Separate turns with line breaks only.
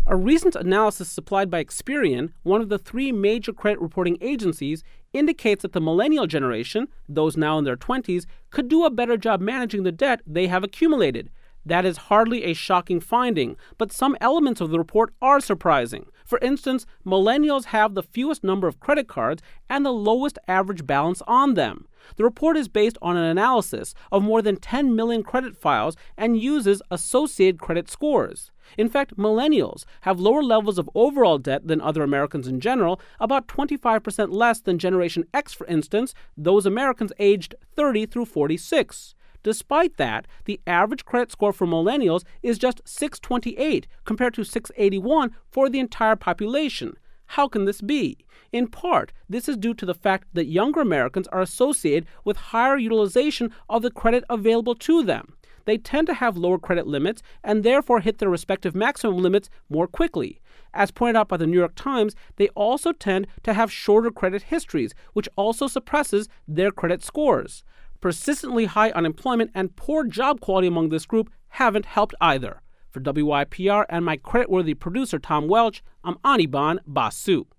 A recent analysis supplied by Experian, one of the three major credit reporting agencies, indicates that the millennial generation, those now in their 20s, could do a better job managing the debt they have accumulated. That is hardly a shocking finding, but some elements of the report are surprising. For instance, millennials have the fewest number of credit cards and the lowest average balance on them. The report is based on an analysis of more than 10 million credit files and uses associated credit scores. In fact, millennials have lower levels of overall debt than other Americans in general, about 25% less than Generation X, for instance, those Americans aged 30 through 46. Despite that, the average credit score for millennials is just 628 compared to 681 for the entire population. How can this be? In part, this is due to the fact that younger Americans are associated with higher utilization of the credit available to them. They tend to have lower credit limits and therefore hit their respective maximum limits more quickly. As pointed out by the New York Times, they also tend to have shorter credit histories, which also suppresses their credit scores. Persistently high unemployment and poor job quality among this group haven't helped either. For WYPR and my credit-worthy producer Tom Welch, I'm Anirban Basu.